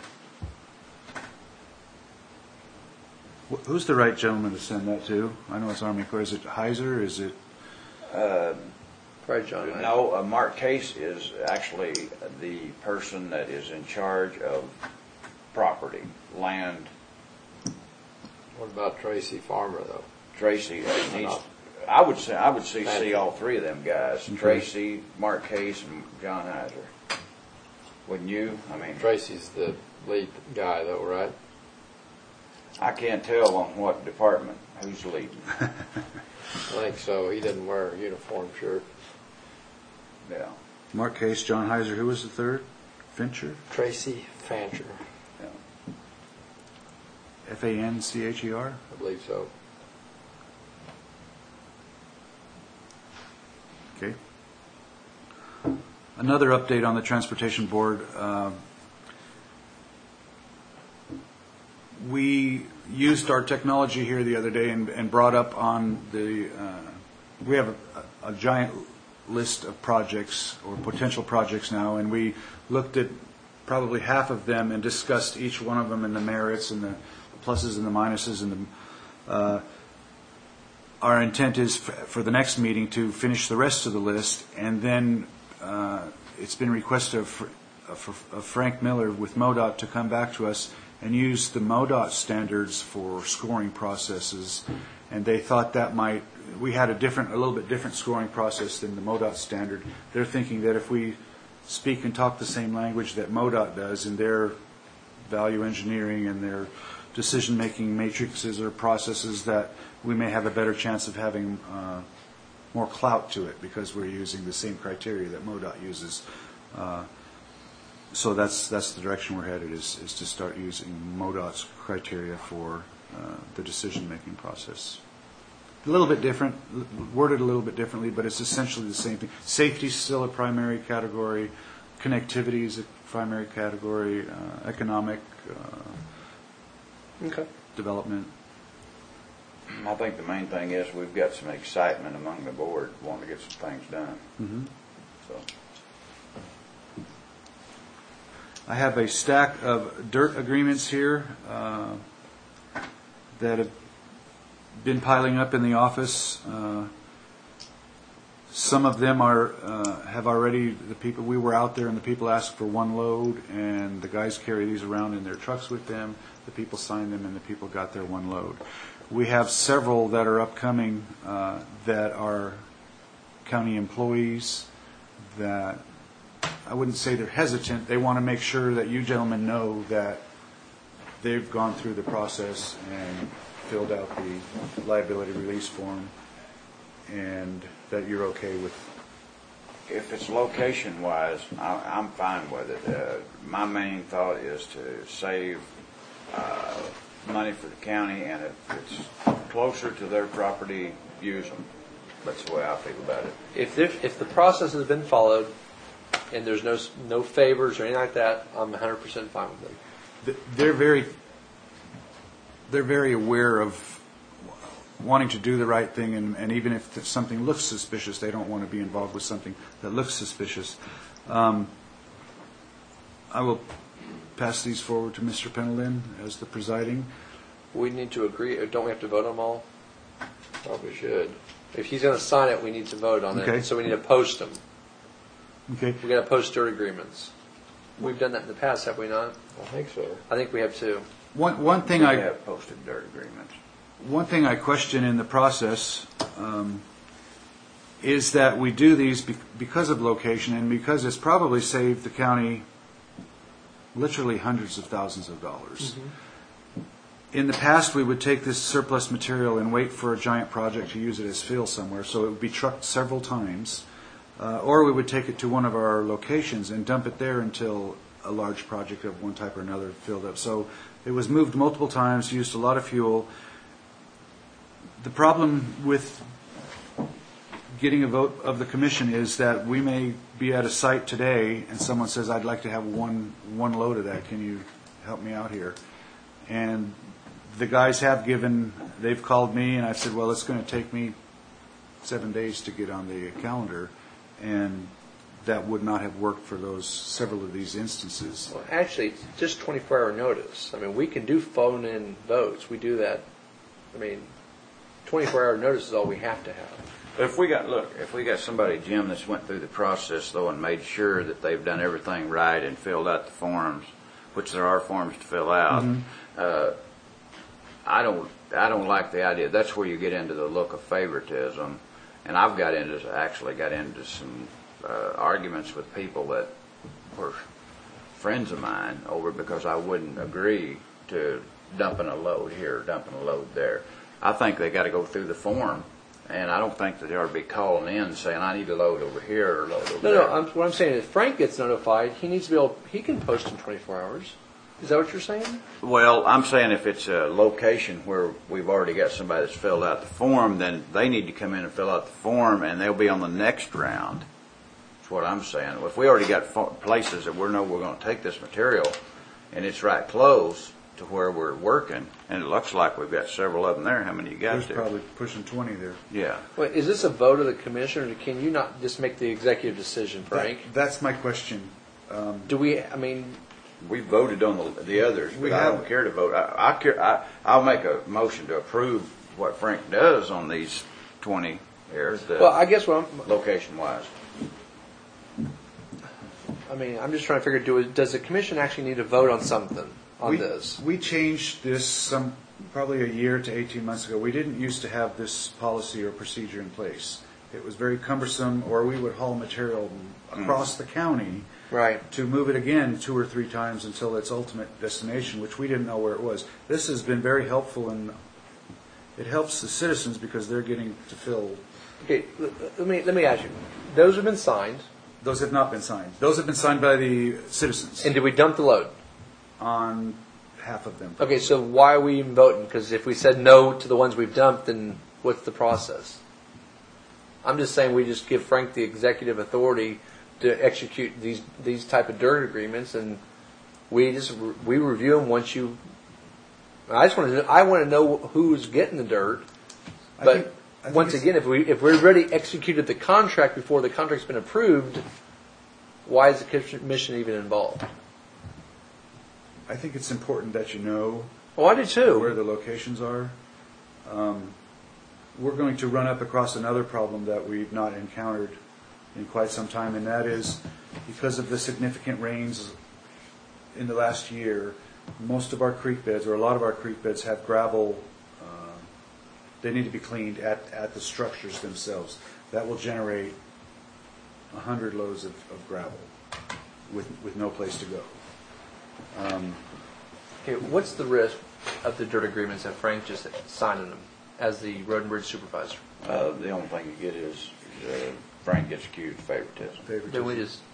S4: Who's the right gentleman to send that to? I know it's Army Corps. Is it Heiser? Is it?
S2: Right, John.
S3: No, Mark Case is actually the person that is in charge of property, land.
S1: What about Tracy Farmer, though?
S3: Tracy needs. I would see all three of them guys: Tracy, Mark Case, and John Heiser. Wouldn't you? I mean,
S1: Tracy's the lead guy, though, right?
S3: I can't tell on what department who's leading.
S1: I think so. He didn't wear a uniform shirt.
S3: Yeah.
S4: Mark Case, John Heiser. Who was the third? Fincher?
S1: Tracy Fancher.
S3: Yeah.
S4: Fancher?
S1: I believe so.
S4: Okay. Another update on the Transportation Board. We used our technology here the other day and brought up on the. We have a giant list of projects or potential projects now, and we looked at probably half of them and discussed each one of them and the merits and the pluses and the minuses and the. Our intent is for the next meeting to finish the rest of the list, and then it's been requested of Frank Miller with MoDOT to come back to us and use the MoDOT standards for scoring processes. And they thought that we had a little bit different scoring process than the MoDOT standard. They're thinking that if we speak and talk the same language that MoDOT does in their value engineering and their decision-making matrices or processes, that we may have a better chance of having more clout to it because we're using the same criteria that MoDOT uses. So that's the direction we're headed, is to start using MoDOT's criteria for the decision-making process. A little bit different, worded a little bit differently, but it's essentially the same thing. Safety is still a primary category. Connectivity is a primary category. Economic development.
S3: I think the main thing is we've got some excitement among the board wanting to get some things done.
S4: Mm-hmm.
S3: So.
S4: I have a stack of dirt agreements here that have been piling up in the office. Some of them have already, the people, we were out there and the people asked for one load, and the guys carry these around in their trucks with them. The people signed them and the people got their one load. We have several that are upcoming that are county employees that, I wouldn't say they're hesitant, they want to make sure that you gentlemen know that they've gone through the process and filled out the liability release form, and that you're okay with.
S3: If it's location-wise, I'm fine with it. My main thought is to save money for the county, and if it's closer to their property, use them. That's the way I feel about it.
S2: If the process has been followed and there's no favors or anything like that, I'm 100% fine with it.
S4: They're very aware of wanting to do the right thing, and even if something looks suspicious, they don't want to be involved with something that looks suspicious. I will pass these forward to Mr. Pendleton as the presiding.
S2: We need to agree, or don't we have to vote on them all?
S1: Probably should.
S2: If he's going to sign it, we need to vote on
S4: Okay.
S2: it. So we need to post them.
S4: Okay.
S2: We've got to post dirt agreements. We've done that in the past, have we not?
S1: I think so.
S2: I think we have too.
S4: One thing
S3: We
S4: I
S3: have posted dirt agreements.
S4: One thing I question in the process is that we do these because of location and because it's probably saved the county literally hundreds of thousands of dollars. In the past, we would take this surplus material and wait for a giant project to use it as fill somewhere, so it would be trucked several times, or we would take it to one of our locations and dump it there until a large project of one type or another filled up. So it was moved multiple times, used a lot of fuel. The problem with getting a vote of the commission is that we may be at a site today and someone says, I'd like to have one load of that. Can you help me out here? And the guys they've called me and I've said, well, it's going to take me 7 days to get on the calendar. And that would not have worked for several of these instances.
S2: Well, actually, it's just 24-hour notice. I mean, we can do phone-in votes. We do that. I mean, 24-hour notice is all we have to have.
S3: But if we got somebody, Jim, that's went through the process though and made sure that they've done everything right and filled out the forms, which there are forms to fill out. I don't like the idea. That's where you get into the look of favoritism, and I've actually got into some arguments with people that were friends of mine over because I wouldn't agree to dumping a load here, dumping a load there. I think they got to go through the form, and I don't think that they ought to be calling in saying, I need a load over here or a load over there.
S2: No, what I'm saying is if Frank gets notified, he needs to be able, he can post in 24 hours. Is that what you're saying?
S3: Well, I'm saying if it's a location where we've already got somebody that's filled out the form, then they need to come in and fill out the form, and they'll be on the next round. That's what I'm saying. If we already got places that we know we're going to take this material, and it's right close to where we're working, and it looks like we've got several of them there. How many you got
S4: There's
S3: there?
S4: probably pushing 20 there.
S3: Yeah.
S2: Wait, is this a vote of the commission, or can you not just make the executive decision, Frank?
S4: That's my question.
S2: Do we, I mean...
S3: We voted on the others, but I don't care to vote. I'll make a motion to approve what Frank does on these 20 here,
S2: Well, I guess what I'm...
S3: location-wise.
S2: I mean, I'm just trying to figure, does the commission actually need to vote on something on this?
S4: We changed this probably a year to 18 months ago. We didn't used to have this policy or procedure in place. It was very cumbersome, or we would haul material across the county
S2: Right.
S4: to move it again 2 or 3 times until its ultimate destination, which we didn't know where it was. This has been very helpful, and it helps the citizens because they're getting to fill.
S2: Okay, let me ask you. Those have been signed.
S4: Those have not been signed. Those have been signed by the citizens
S2: And did we dump the load?
S4: on half of them.
S2: Okay, so why are we even voting? Because if we said no to the ones we've dumped, then what's the process? I'm just saying we just give Frank the executive authority to execute these type of dirt agreements, and we review them once you. I want to know who's getting the dirt, but
S4: I think
S2: once again, if we already executed the contract before the contract's been approved, why is the commission even involved?
S4: I think it's important that you know
S2: Oh, I do too.
S4: where the locations are. We're going to run up across another problem that we've not encountered in quite some time, and that is because of the significant rains in the last year, most of our creek beds, or a lot of our creek beds, have gravel. They need to be cleaned at the structures themselves. That will generate 100 loads of gravel with no place to go.
S2: Okay, what's the risk of the dirt agreements and Frank just signing them as the road and bridge supervisor?
S3: The only thing you get is Frank gets accused of favoritism.
S2: Then we just,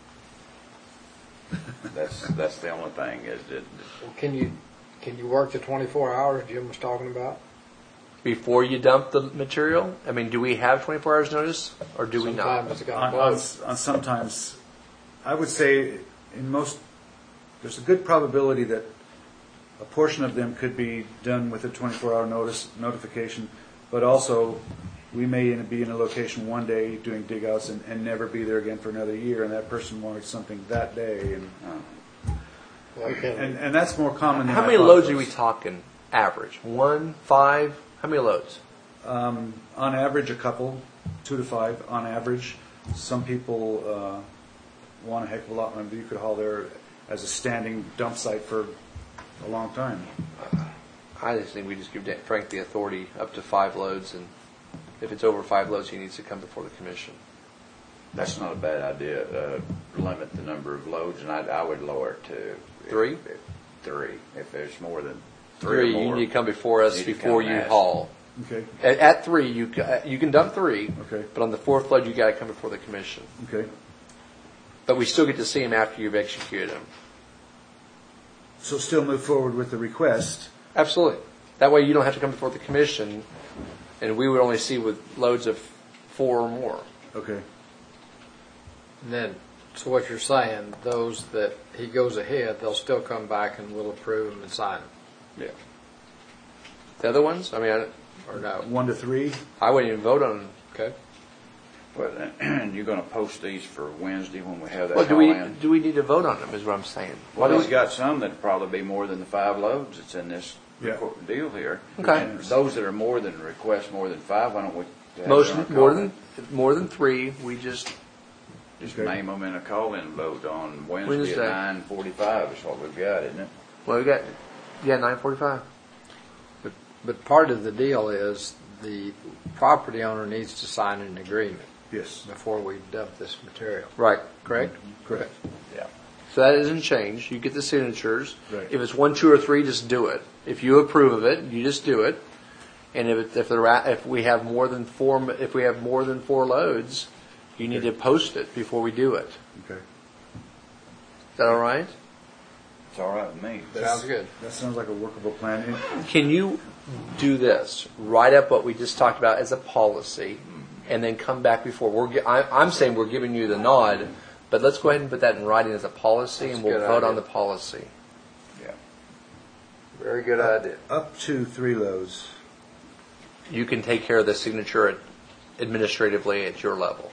S3: That's the only thing is that
S1: Well, can you work the 24 hours Jim was talking about?
S2: before you dump the material? I mean, do we have 24 hours notice or do we not?
S1: Sometimes it's got
S4: On
S1: both.
S4: sometimes, I would say in most, there's a good probability that a portion of them could be done with a 24-hour notification, but also we may be in a location one day doing dig-outs and never be there again for another year, and that person wanted something that day, and that's more common than
S2: How
S4: I
S2: many
S4: thought
S2: loads
S4: it
S2: are we
S4: was.
S2: talking average? 1, 5? How many loads?
S4: On average, a couple, 2 to 5 on average. Some people want a heck of a lot more. You could haul there as a standing dump site for a long time.
S2: I just think we just give Frank the authority up to 5 loads, and if it's over 5 loads, he needs to come before the commission.
S3: that's not a bad idea. Limit the number of loads, and I would lower it to
S2: 3?
S3: If 3. If there's more than 3
S2: 3,
S3: or
S2: you
S3: more,
S2: need to come before us
S3: need to
S2: before
S3: come
S2: you
S3: and ask.
S2: haul.
S4: Okay,
S2: At 3, you can dump 3,
S4: Okay.
S2: but on the 4th load, you got to come before the commission.
S4: okay.
S2: But we still get to see him after you've executed him.
S4: So still move forward with the request.
S2: Absolutely. That way you don't have to come before the commission, and we would only see with loads of 4 or more.
S4: Okay.
S1: And then, so what you're saying, those that he goes ahead, they'll still come back and we'll approve them and sign them,
S3: Yeah.
S2: The other ones, I mean,
S1: or no?
S4: 1 to 3.
S2: I wouldn't even vote on them.
S1: Okay.
S3: Well, you're going to post these for Wednesday when we have that
S2: Well,
S3: haul in?
S2: do we need to vote on them? Is what I'm saying.
S3: Well,
S2: Why do
S3: he's
S2: we-
S3: got some that'd probably be more than the 5 loads that's in this
S4: Yeah.
S3: deal here.
S2: Okay.
S3: And those that are more than request more than 5, why don't we have it
S2: Motion
S3: on a
S2: more than 3. We just
S3: Just
S4: Okay.
S3: name them in a call-in vote on Wednesday
S2: Wednesday.
S3: at 9:45 is what we've got, isn't it?
S2: well, we got 9:45.
S1: But part of the deal is the property owner needs to sign an agreement
S4: Yes.
S1: before we dump this material,
S2: Right.
S1: correct?
S4: Correct.
S3: Yeah.
S2: So that isn't changed. You get the signatures.
S4: Right.
S2: If it's 1, 2, or 3, just do it. If you approve of it, you just do it. And if we have more than 4 loads, you need to post it before we do it.
S4: Okay.
S2: Is that all right?
S3: It's all right with me.
S1: Sounds good.
S4: That sounds like a workable plan.
S2: Can you do this? Write up what we just talked about as a policy, and then come back before. I'm saying we're giving you the nod, but let's go ahead and put that in writing as a policy, and
S1: That's a
S2: we'll
S1: good
S2: vote
S1: idea.
S2: on the policy.
S3: Yeah.
S2: Very good idea.
S4: Up to 3 loads.
S2: You can take care of the signature administratively at your level.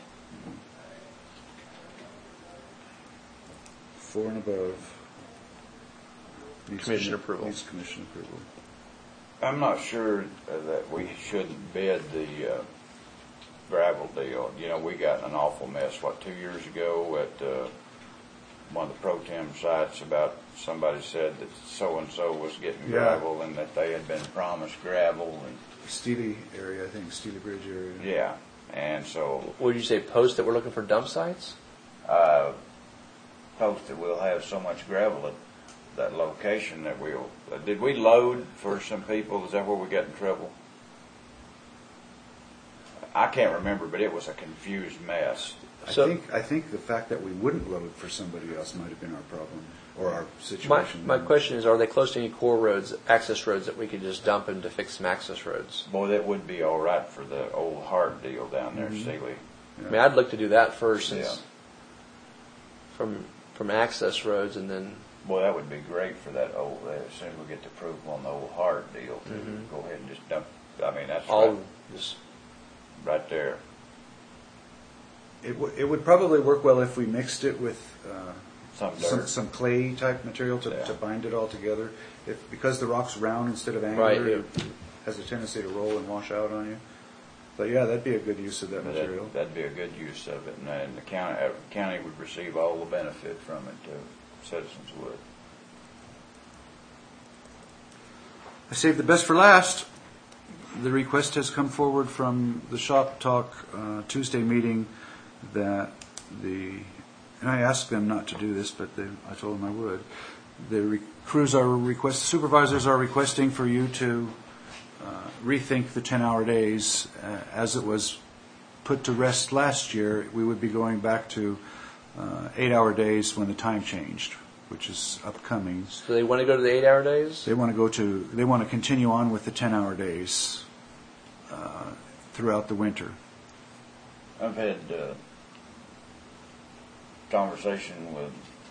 S4: 4 and above. Needs
S2: Commission approval.
S4: Needs commission approval.
S3: I'm not sure that we shouldn't bid the gravel deal. You know, we got in an awful mess, 2 years ago at one of the pro tem sites about somebody said that so-and-so was getting
S4: Yeah.
S3: gravel and that they had been promised gravel and,
S4: Steely area, I think, Steely Bridge area.
S3: yeah. And so,
S2: Would you say post that we're looking for dump sites?
S3: posted we'll have so much gravel at that location that we'll, did we load for some people? Is that where we got in trouble? I can't remember, but it was a confused mess.
S2: So-
S4: I think the fact that we wouldn't load for somebody else might have been our problem, or our situation.
S2: My question is, are they close to any core roads, access roads that we could just dump them to fix some access roads?
S3: Boy, that would be all right for the old Hart deal down there,
S4: Mm-hmm.
S3: Sealy.
S2: I mean, I'd look to do that first, since
S3: Yeah.
S2: from access roads, and then
S3: Boy, that would be great for that old, as soon as we get the approval on the old Hart deal, to go ahead and just dump, I mean, that's
S2: all just.
S3: right there.
S4: It would probably work well if we mixed it with
S3: Some dirt.
S4: some clay type material
S3: Yeah.
S4: to bind it all together. Because the rock's round instead of angular,
S2: Right,
S4: it has a tendency to roll and wash out on you. But yeah, that'd be a good use of that
S3: But
S4: material.
S3: that'd be a good use of it, and the county would receive all the benefit from it, citizens would.
S4: I saved the best for last. The request has come forward from the Shop Talk Tuesday meeting that and I asked them not to do this, but I told them I would. The supervisors are requesting for you to rethink the 10-hour days. As it was put to rest last year, we would be going back to 8-hour days when the time changed, which is upcoming.
S2: So they want to go to the 8-hour days?
S4: They want to continue on with the 10-hour days throughout the winter.
S3: I've had conversation with,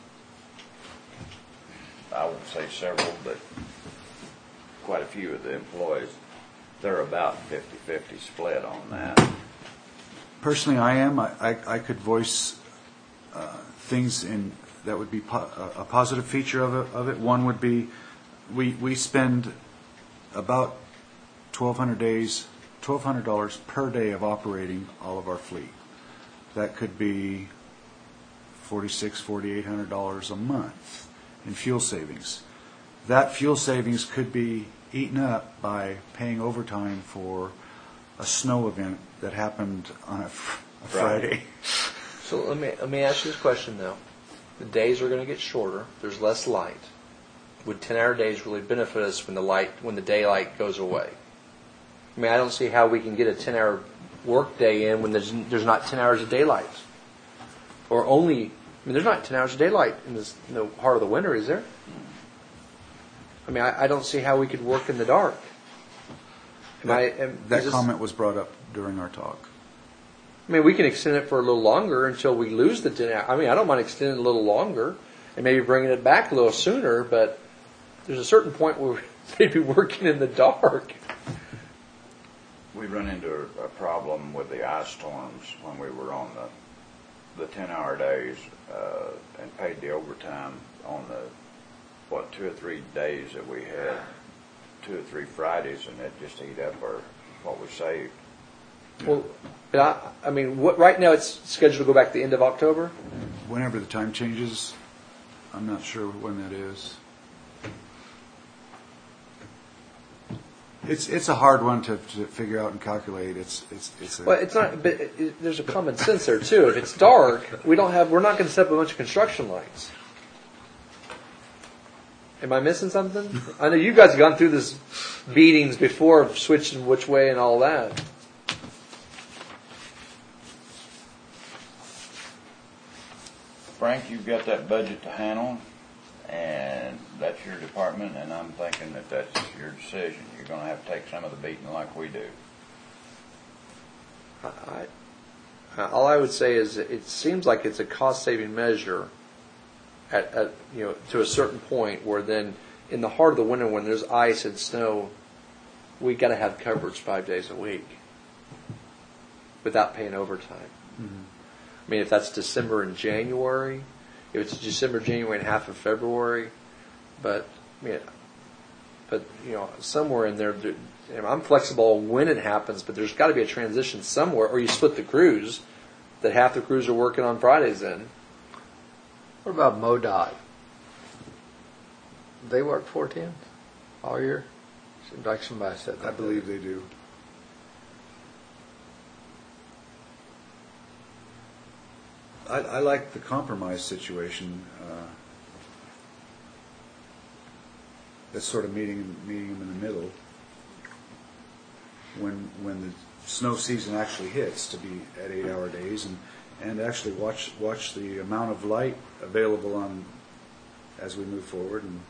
S3: I won't say several, but quite a few of the employees. They're about 50-50 split on that.
S4: Personally, I am. I could voice things that would be a positive feature of it. One would be we spend about $1,200 per day of operating all of our fleet. That could be $4,800 a month in fuel savings. That fuel savings could be eaten up by paying overtime for a snow event that happened on a Friday.
S2: So let me ask you this question though. The days are going to get shorter. There's less light. Would 10-hour days really benefit us when the daylight goes away? I mean, I don't see how we can get a 10-hour work day in when there's not 10 hours of daylight. There's not 10 hours of daylight in the heart of the winter, is there? I mean, I don't see how we could work in the dark.
S4: That comment was brought up during our talk.
S2: I mean, we can extend it for a little longer until we lose the 10 hours. I mean, I don't mind extending it a little longer and maybe bringing it back a little sooner, but there's a certain point where they'd be working in the dark.
S3: We run into a problem with the ice storms when we were on the 10-hour days and paid the overtime on the 2 or 3 days that we had, 2 or 3 Fridays, and it just ate up what we saved.
S2: Well, I mean, right now it's scheduled to go back to the end of October?
S4: Whenever the time changes, I'm not sure when that is. It's a hard one to figure out and calculate. It's
S2: not. But there's a common sense there too. If it's dark, we're not going to set up a bunch of construction lights. Am I missing something? I know you guys have gone through this beatings before of switching which way and all that.
S3: Frank, you've got that budget to handle, and that's your department, and I'm thinking that that's your decision. You're going to have to take some of the beating like we do.
S2: All I would say is it seems like it's a cost-saving measure at to a certain point where then in the heart of the winter when there's ice and snow, we got to have coverage 5 days a week without paying overtime. Mm-hmm. I mean, if that's December and January, if it's December, January, and half of February, but somewhere in there, I'm flexible when it happens, but there's got to be a transition somewhere, or you split the crews, that half the crews are working on Fridays then.
S1: What about MoDOT? They work 4/10 all year? Seems like somebody said that.
S4: I believe they do. I like the compromise situation. That's sort of meeting them in the middle. When the snow season actually hits, to be at 8-hour days and actually watch the amount of light available as we move forward. And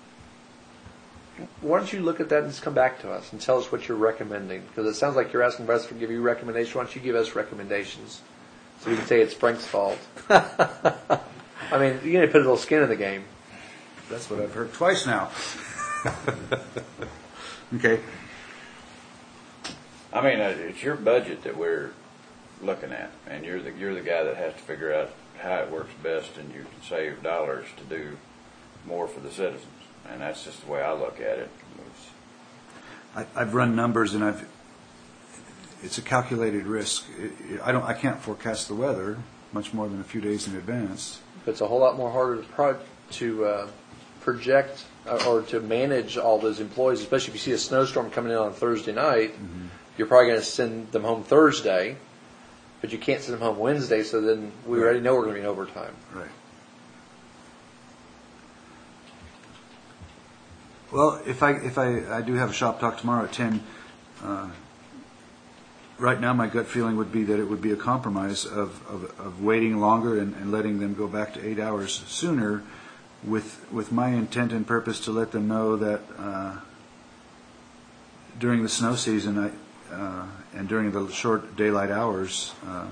S2: why don't you look at that and just come back to us and tell us what you're recommending? Because it sounds like you're asking us to give you recommendations. Why don't you give us recommendations so we can say it's Frank's fault? I mean, you got to put a little skin in the game.
S4: That's what I've heard twice now. Okay.
S3: I mean, it's your budget that we're looking at, and you're the guy that has to figure out how it works best, and you can save dollars to do more for the citizens, and that's just the way I look at it.
S4: I've run numbers, and it's a calculated risk. I can't forecast the weather much more than a few days in advance.
S2: But it's a whole lot more harder to project or to manage all those employees, especially if you see a snowstorm coming in on Thursday night. Mm-hmm. You're probably going to send them home Thursday, But you can't send them home Wednesday, so then we already know we're going to be in overtime.
S4: Right. Well, if I do have a shop talk tomorrow at 10, right now my gut feeling would be that it would be a compromise of waiting longer and letting them go back to 8 hours sooner, with my intent and purpose to let them know that during the snow season and during the short daylight hours,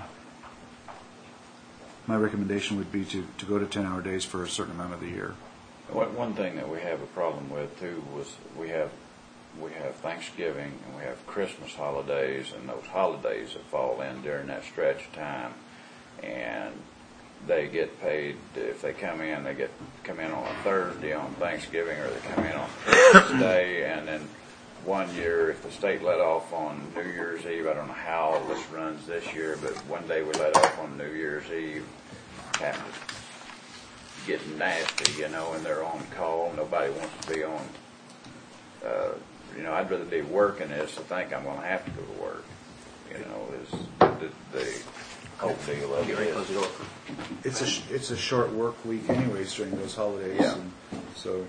S4: my recommendation would be to go to 10-hour days for a certain amount of the year.
S3: One thing that we have a problem with too was we have Thanksgiving and we have Christmas holidays, and those holidays that fall in during that stretch of time, and they get paid if they come in. They come in on a Thursday on Thanksgiving, or they come in on Christmas Day, and then one year if the state let off on New Year's Eve. I don't know how this runs this year, but one day we let off on New Year's Eve. Happened getting nasty, and they're on call. Nobody wants to be on. I'd rather be working as to think I'm going to have to go to work. Is the whole deal of it.
S4: It's a short work week anyways during those holidays.
S3: Yeah.
S4: And so.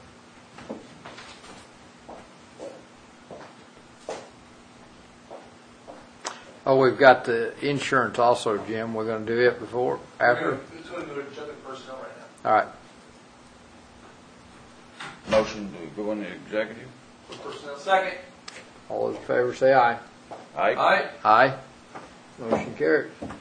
S1: Oh, we've got the insurance also, Jim. We're going to do it before, after?
S2: It's going to go to general personnel right now.
S1: All right.
S3: Motion to go into executive.
S2: Personnel. Second.
S1: All those in favor say aye.
S3: Aye.
S1: Aye. Motion carries.